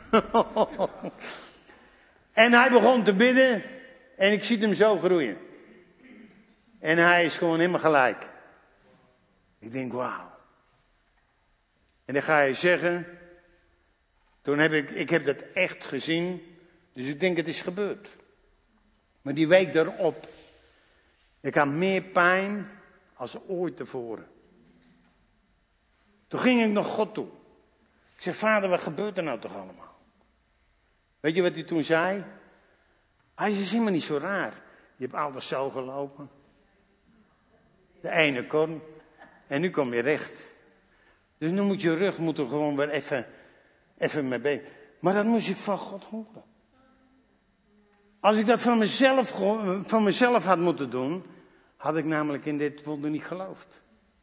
S1: En hij begon te bidden. En ik zie hem zo groeien. En hij is gewoon helemaal gelijk. Ik denk, wauw. En dan ga je zeggen, toen heb ik heb dat echt gezien. Dus ik denk, het is gebeurd. Maar die week daarop, ik had meer pijn als ooit tevoren. Toen ging ik naar God toe. Ik zei, vader, wat gebeurt er nou toch allemaal? Weet je wat hij toen zei? Hij zei, zie maar niet zo raar. Je hebt altijd zo gelopen. De ene kon. En nu kom je recht. Dus nu moet je rug er gewoon weer even mee bezig. Maar dat moest ik van God horen. Als ik dat van mezelf had moeten doen, had ik namelijk in dit wonder niet geloofd.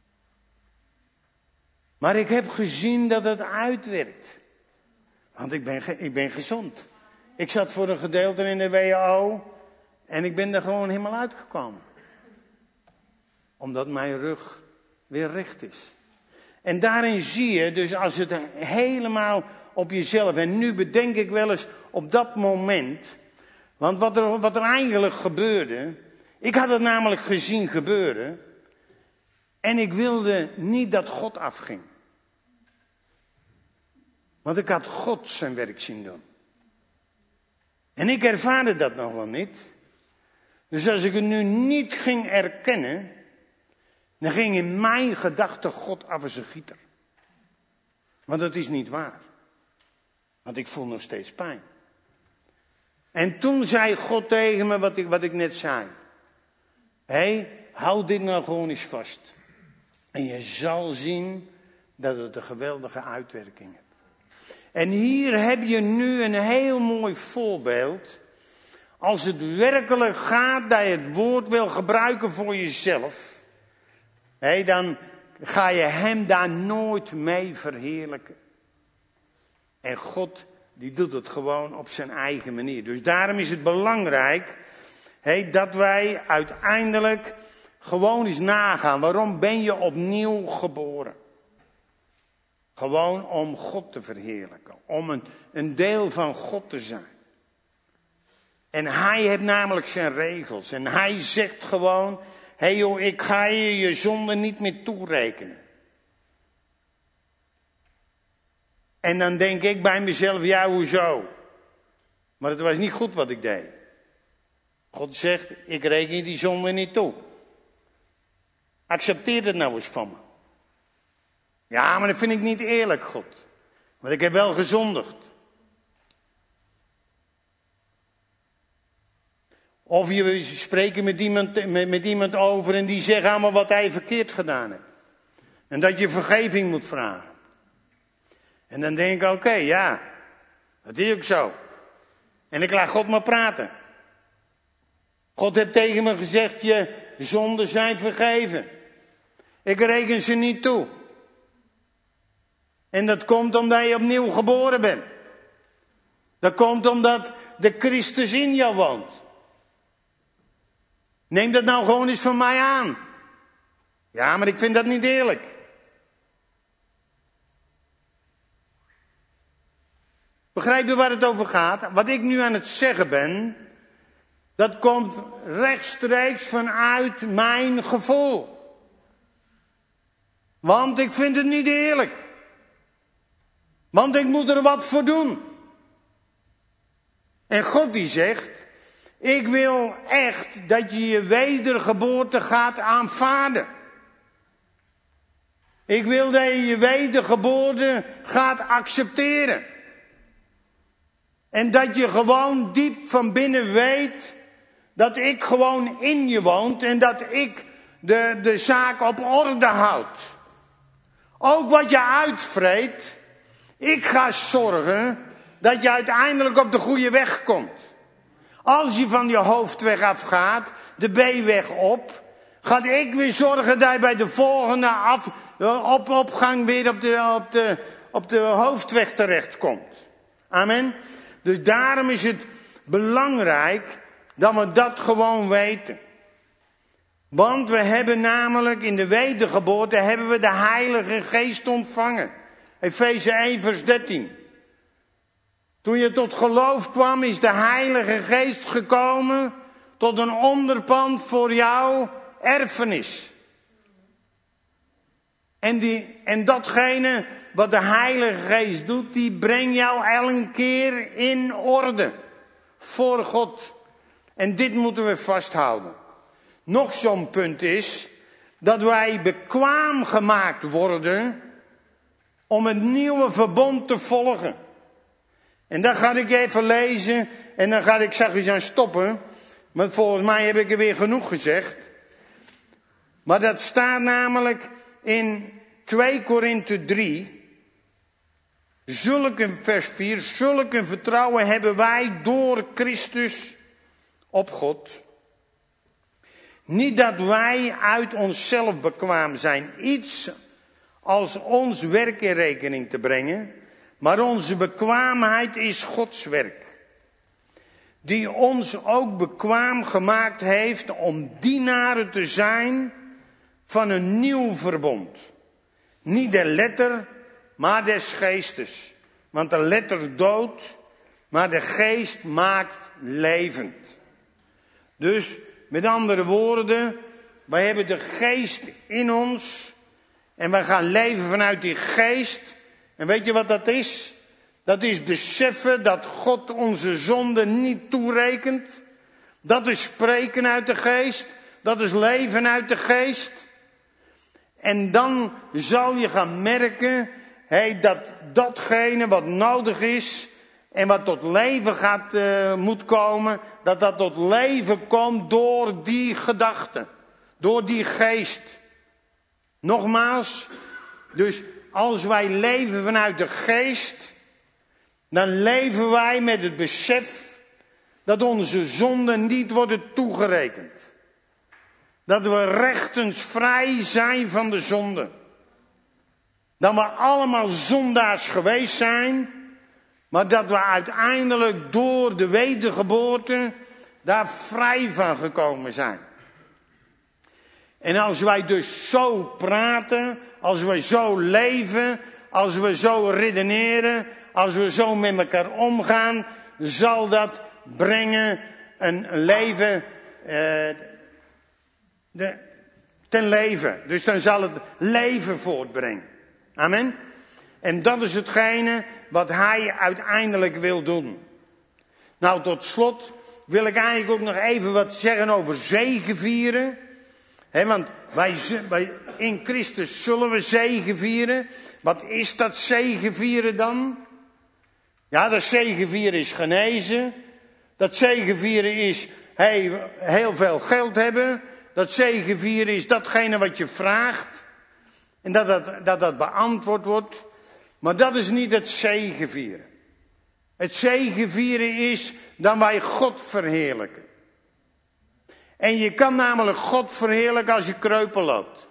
S1: Maar ik heb gezien dat het uitwerkt. Want ik ben gezond. Ik zat voor een gedeelte in de WHO en ik ben er gewoon helemaal uitgekomen. Omdat mijn rug weer recht is. En daarin zie je, dus als het helemaal op jezelf, en nu bedenk ik wel eens op dat moment, want wat er eigenlijk gebeurde, ik had het namelijk gezien gebeuren, en ik wilde niet dat God afging. Want ik had God zijn werk zien doen. En ik ervaarde dat nog wel niet. Dus als ik het nu niet ging erkennen, dan ging in mijn gedachte God af als een gieter. Want dat is niet waar. Want ik voel nog steeds pijn. En toen zei God tegen me wat ik net zei. Hé, hou dit nou gewoon eens vast. En je zal zien dat het een geweldige uitwerking heeft. En hier heb je nu een heel mooi voorbeeld. Als het werkelijk gaat dat je het woord wil gebruiken voor jezelf. Dan ga je hem daar nooit mee verheerlijken. En God die doet het gewoon op zijn eigen manier. Dus daarom is het belangrijk dat wij uiteindelijk gewoon eens nagaan. Waarom ben je opnieuw geboren? Gewoon om God te verheerlijken. Om een deel van God te zijn. En hij heeft namelijk zijn regels. En hij zegt gewoon, hé joh, ik ga je zonde niet meer toerekenen. En dan denk ik bij mezelf, ja hoezo? Maar het was niet goed wat ik deed. God zegt, ik reken je die zonde niet toe. Accepteer het nou eens van me. Ja, maar dat vind ik niet eerlijk, God. Want ik heb wel gezondigd. Of je spreekt met iemand over en die zegt allemaal wat hij verkeerd gedaan heeft. En dat je vergeving moet vragen. En dan denk ik, oké, ja, dat is ook zo. En ik laat God maar praten. God heeft tegen me gezegd, je zonden zijn vergeven. Ik reken ze niet toe. En dat komt omdat je opnieuw geboren bent. Dat komt omdat de Christus in jou woont. Neem dat nou gewoon eens van mij aan. Ja, maar ik vind dat niet eerlijk. Begrijp je waar het over gaat? Wat ik nu aan het zeggen ben, dat komt rechtstreeks vanuit mijn gevoel. Want ik vind het niet eerlijk. Want ik moet er wat voor doen. En God die zegt, ik wil echt dat je je wedergeboorte gaat aanvaarden. Ik wil dat je je wedergeboorte gaat accepteren. En dat je gewoon diep van binnen weet dat ik gewoon in je woont en dat ik de zaak op orde houd. Ook wat je uitvreet, ik ga zorgen dat je uiteindelijk op de goede weg komt. Als je van je hoofdweg afgaat, de B-weg op, ga ik weer zorgen dat je bij de volgende opgang weer op de hoofdweg terechtkomt. Amen. Dus daarom is het belangrijk dat we dat gewoon weten. Want we hebben namelijk in de wedergeboorte hebben we de Heilige Geest ontvangen. Efeze 1 vers 13. Toen je tot geloof kwam is de Heilige Geest gekomen tot een onderpand voor jouw erfenis. En datgene wat de Heilige Geest doet, die brengt jou elke keer in orde voor God. En dit moeten we vasthouden. Nog zo'n punt is dat wij bekwaam gemaakt worden om het nieuwe verbond te volgen. En dat ga ik even lezen en dan ga ik zachtjes aan stoppen. Want volgens mij heb ik er weer genoeg gezegd. Maar dat staat namelijk in 2 Korinthe 3. Vers 4. Zulk een vertrouwen hebben wij door Christus op God. Niet dat wij uit onszelf bekwaam zijn iets als ons werk in rekening te brengen. Maar onze bekwaamheid is Gods werk. Die ons ook bekwaam gemaakt heeft om dienaren te zijn van een nieuw verbond. Niet de letter, maar des geestes. Want de letter doodt, maar de geest maakt levend. Dus, met andere woorden, wij hebben de geest in ons. En wij gaan leven vanuit die geest. En weet je wat dat is? Dat is beseffen dat God onze zonde niet toerekent. Dat is spreken uit de geest. Dat is leven uit de geest. En dan zal je gaan merken dat datgene wat nodig is en wat tot leven moet komen, dat tot leven komt door die gedachte. Door die geest. Nogmaals, dus als wij leven vanuit de geest, dan leven wij met het besef dat onze zonden niet worden toegerekend. Dat we rechtens vrij zijn van de zonde. Dat we allemaal zondaars geweest zijn, maar dat we uiteindelijk door de wedergeboorte daar vrij van gekomen zijn. En als wij dus zo praten, als we zo leven, als we zo redeneren, als we zo met elkaar omgaan, zal dat brengen een leven ten leven. Dus dan zal het leven voortbrengen. Amen. En dat is hetgene wat hij uiteindelijk wil doen. Nou, tot slot wil ik eigenlijk ook nog even wat zeggen over zegevieren. Want wij in Christus zullen we zegevieren. Wat is dat zegevieren dan? Ja, dat zegevieren is genezen. Dat zegevieren is heel veel geld hebben. Dat zegevieren is datgene wat je vraagt. En dat beantwoord wordt. Maar dat is niet het zegevieren. Het zegevieren is dan wij God verheerlijken. En je kan namelijk God verheerlijken als je kreupel loopt.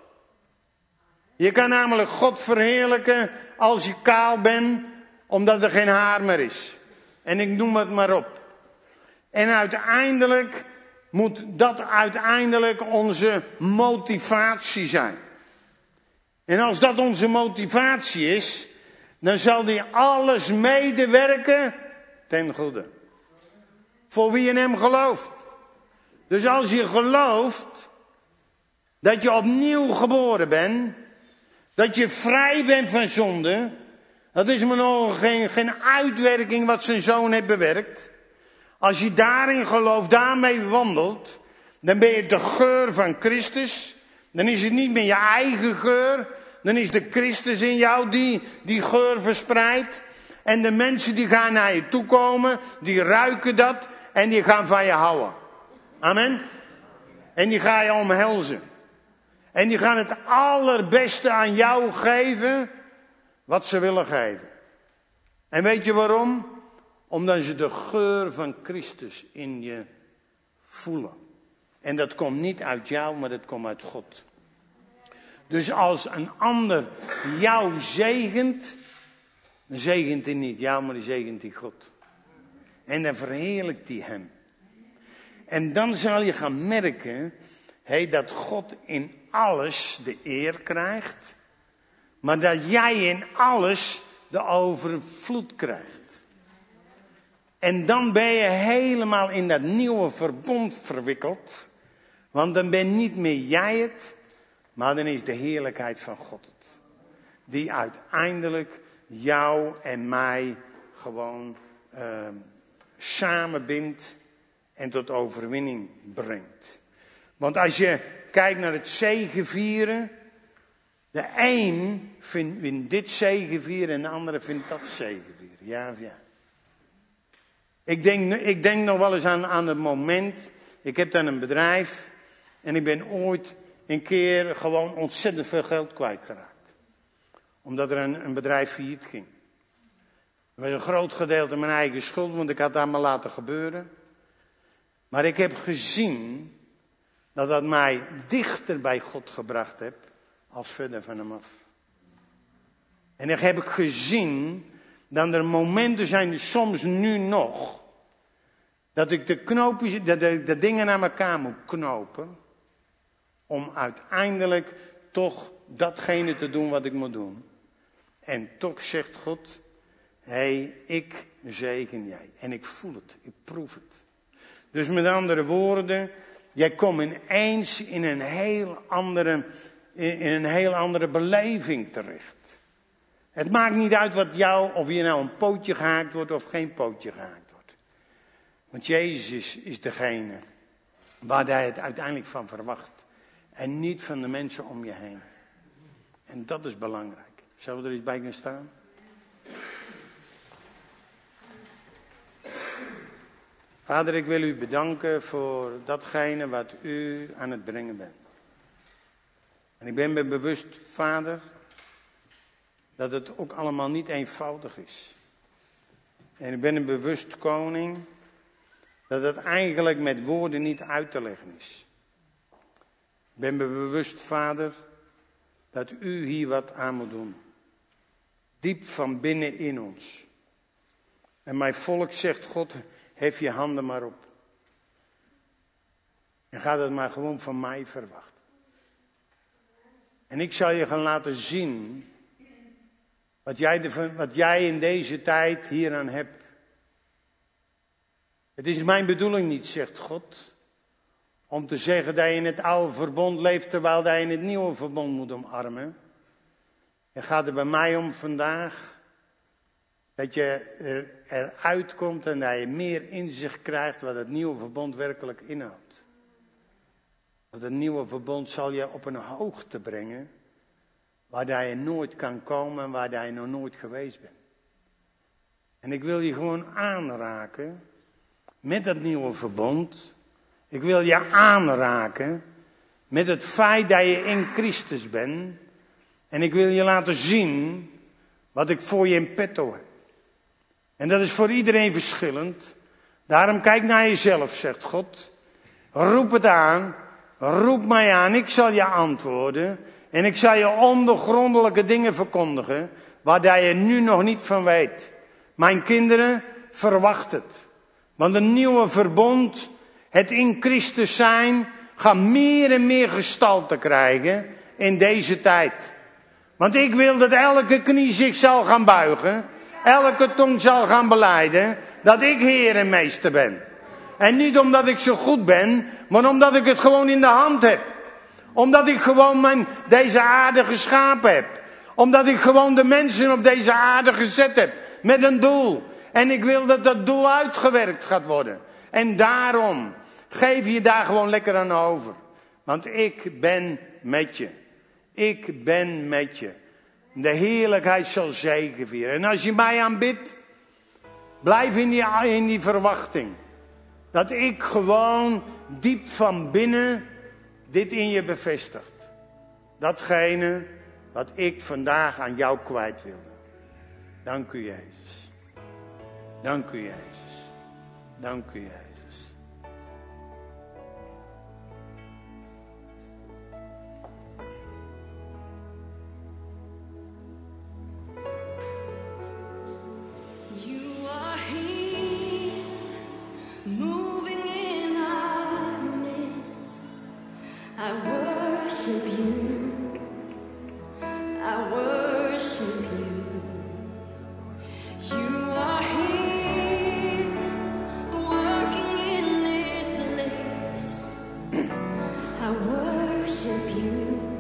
S1: Je kan namelijk God verheerlijken als je kaal bent, omdat er geen haar meer is. En ik noem het maar op. En uiteindelijk moet dat onze motivatie zijn. En als dat onze motivatie is, dan zal die alles medewerken ten goede. Voor wie in hem gelooft. Dus als je gelooft dat je opnieuw geboren bent, dat je vrij bent van zonde, dat is maar nog geen uitwerking wat zijn zoon heeft bewerkt. Als je daarin gelooft, daarmee wandelt, dan ben je de geur van Christus. Dan is het niet meer je eigen geur, dan is de Christus in jou die geur verspreidt. En de mensen die gaan naar je toe komen, die ruiken dat en die gaan van je houden. Amen. En die gaan je omhelzen. En die gaan het allerbeste aan jou geven wat ze willen geven. En weet je waarom? Omdat ze de geur van Christus in je voelen. En dat komt niet uit jou, maar dat komt uit God. Dus als een ander jou zegent, dan zegent hij niet jou, maar dan zegent hij God. En dan verheerlijkt hij hem. En dan zal je gaan merken dat God in alles de eer krijgt. Maar dat jij in alles de overvloed krijgt. En dan ben je helemaal in dat nieuwe verbond verwikkeld. Want dan ben niet meer jij het, maar dan is de heerlijkheid van God het. Die uiteindelijk jou en mij gewoon samenbindt en tot overwinning brengt. Want als je kijkt naar het zegevieren, de een vindt dit zegevieren en de andere vindt dat zegevieren. Ja of ja? Ik denk nog wel eens aan het moment, ik heb dan een bedrijf en ik ben ooit een keer gewoon ontzettend veel geld kwijtgeraakt. Omdat er een bedrijf failliet ging. Met een groot gedeelte mijn eigen schuld, want ik had het allemaal laten gebeuren. Maar ik heb gezien dat dat mij dichter bij God gebracht heeft als verder van hem af. En dan heb ik gezien dat er momenten zijn, dus soms nu nog, dat ik de dingen naar elkaar moet knopen, om uiteindelijk toch datgene te doen wat ik moet doen. En toch zegt God, ik zegen jij. En ik voel het, ik proef het. Dus met andere woorden, jij komt ineens in een heel andere beleving terecht. Het maakt niet uit of je nou een pootje gehaakt wordt of geen pootje gehaakt wordt. Want Jezus is degene waar hij het uiteindelijk van verwacht. En niet van de mensen om je heen. En dat is belangrijk. Zullen we er iets bij gaan staan? Vader, ik wil u bedanken voor datgene wat u aan het brengen bent. En ik ben me bewust, Vader, dat het ook allemaal niet eenvoudig is. En ik ben me bewust, Koning, dat het eigenlijk met woorden niet uit te leggen is. Ik ben me bewust, Vader, dat u hier wat aan moet doen. Diep van binnen in ons. En mijn volk zegt, God, hef je handen maar op. En ga dat maar gewoon van mij verwachten. En ik zal je gaan laten zien wat jij in deze tijd hieraan hebt. Het is mijn bedoeling niet, zegt God, om te zeggen dat je in het oude verbond leeft terwijl dat je in het nieuwe verbond moet omarmen. Het gaat er bij mij om vandaag dat je eruit komt en dat je meer inzicht krijgt wat het nieuwe verbond werkelijk inhoudt. Want het nieuwe verbond zal je op een hoogte brengen waar dat je nooit kan komen en waar dat je nog nooit geweest bent. En ik wil je gewoon aanraken met dat nieuwe verbond. Ik wil je aanraken met het feit dat je in Christus bent. En ik wil je laten zien wat ik voor je in petto heb. En dat is voor iedereen verschillend. Daarom kijk naar jezelf, zegt God. Roep het aan. Roep mij aan. Ik zal je antwoorden. En ik zal je ondergrondelijke dingen verkondigen. Waar je nu nog niet van weet. Mijn kinderen, verwacht het. Want een nieuwe verbond, het in Christus zijn, gaat meer en meer gestalte krijgen in deze tijd. Want ik wil dat elke knie zich zal gaan buigen. Elke tong zal gaan belijden dat ik Heer en Meester ben. En niet omdat ik zo goed ben, maar omdat ik het gewoon in de hand heb. Omdat ik gewoon deze aarde geschapen heb. Omdat ik gewoon de mensen op deze aarde gezet heb. Met een doel. En ik wil dat dat doel uitgewerkt gaat worden. En daarom geef je daar gewoon lekker aan over. Want ik ben met je. Ik ben met je. De heerlijkheid zal zegevieren. En als je mij aanbidt, blijf in die verwachting. Dat ik gewoon diep van binnen dit in je bevestigt. Datgene wat ik vandaag aan jou kwijt wilde. Dank u, Jezus. Dank u, Jezus. Dank u, Jezus.
S2: You are here, moving in our midst. I worship you. I worship you. You are here, working in this place. I worship you.